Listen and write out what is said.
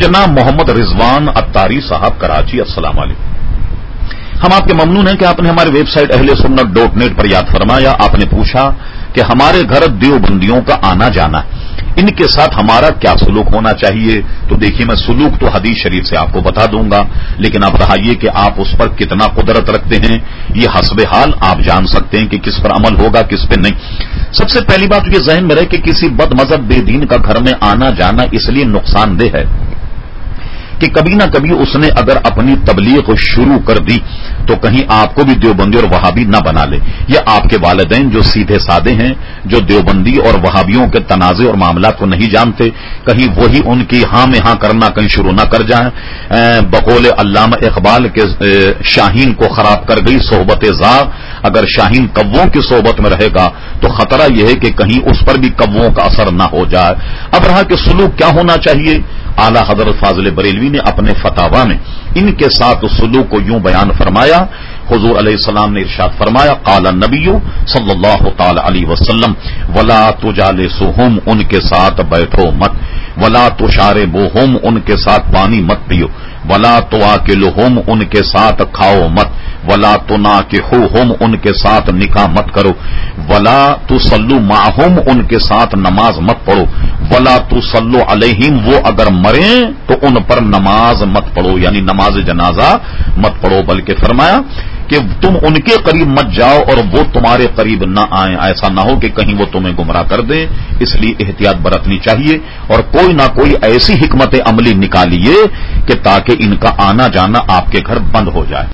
جناب محمد رضوان اتاری صاحب کراچی، السلام علیکم۔ ہم آپ کے ممنون ہیں کہ آپ نے ہماری ویب سائٹ اہلسنت.net پر یاد فرمایا۔ آپ نے پوچھا کہ ہمارے گھر دیوبندیوں کا آنا جانا، ان کے ساتھ ہمارا کیا سلوک ہونا چاہیے؟ تو دیکھیے، میں سلوک تو حدیث شریف سے آپ کو بتا دوں گا، لیکن اب رہا یہ کہ آپ اس پر کتنا قدرت رکھتے ہیں، یہ حسب حال آپ جان سکتے ہیں کہ کس پر عمل ہوگا کس پہ نہیں۔ سب سے پہلی بات یہ ذہن میں رہے کہ کسی بد مذہب بے دین کا گھر میں آنا جانا اس لیے نقصان دہ ہے کہ کبھی نہ کبھی اس نے اگر اپنی تبلیغ شروع کر دی تو کہیں آپ کو بھی دیوبندی اور وہابی نہ بنا لے، یا آپ کے والدین جو سیدھے سادے ہیں، جو دیوبندی اور وہابیوں کے تنازع اور معاملات کو نہیں جانتے، کہیں وہی ان کی ہاں میں ہاں کرنا کہیں شروع نہ کر جائیں۔ بقول علامہ اقبال کے شاہین کو خراب کر گئی صحبت زاغ، اگر شاہین کووں کی صحبت میں رہے گا تو خطرہ یہ ہے کہ کہیں اس پر بھی کووں کا اثر نہ ہو جائے۔ اب رہا کہ سلوک کیا ہونا چاہیے، اعلی حضرت فاضل بریلوی نے اپنے فتاوا میں ان کے ساتھ سلوک کو یوں بیان فرمایا۔ حضور علیہ السلام نے ارشاد فرمایا، قال النبی صلی اللہ تعالی علیہ وسلم ولا تجالسہم، ان کے ساتھ بیٹھو مت، ولا تشاربوہم، ان کے ساتھ پانی مت پیو، ولا تواکلہم، ان کے ساتھ کھاؤ مت، ولا تناکحوہم، ان کے ساتھ نکاح مت کرو، ولا تصلوا معہم، ان کے ساتھ نماز مت پڑھو، ولا تصلوا علیہم، وہ اگر مریں تو ان پر نماز مت پڑھو، یعنی نماز جنازہ مت پڑھو، بلکہ فرمایا کہ تم ان کے قریب مت جاؤ اور وہ تمہارے قریب نہ آئیں، ایسا نہ ہو کہ کہیں وہ تمہیں گمراہ کر دیں، اس لیے احتیاط برتنی چاہیے اور کوئی نہ کوئی ایسی حکمت عملی نکالیے کہ تاکہ ان کا آنا جانا آپ کے گھر بند ہو جائے۔